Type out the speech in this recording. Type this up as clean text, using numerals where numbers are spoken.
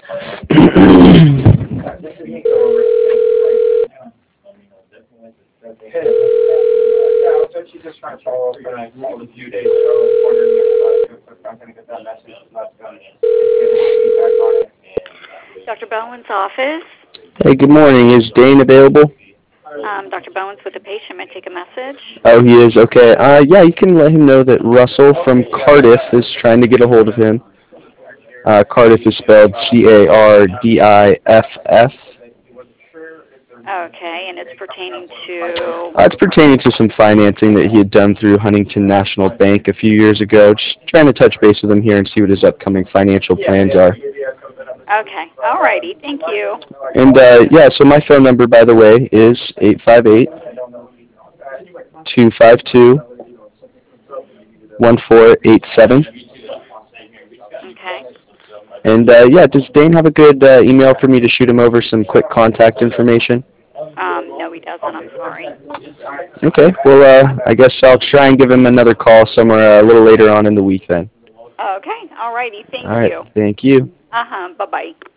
Yeah, I was actually just trying to follow up, and I called a few days ago, wondering if I'm going to get that message left and get any feedback on it. Dr. Bowen's office. Hey, good morning. Is Dane available? Dr. Bowen's with the patient. May I take a message? Oh, he is? Okay. Yeah, you can let him know that Russell from Cardiff is trying to get a hold of him. Cardiff is spelled Cardiff. Okay, and it's pertaining to. It's pertaining to some financing that he had done through Huntington National Bank a few years ago. Just trying to touch base with him here and see what his upcoming financial plans are. Okay, all righty. Thank you. And yeah, so my phone number, by the way, is 858-252-1487. Okay. And yeah, does Dane have a good email for me to shoot him over some quick contact information? No, he doesn't. I'm sorry. Okay, well, I guess I'll try and give him another call somewhere a little later on in the week then. Okay, all righty. Thank All right, you. thank you. Bye bye.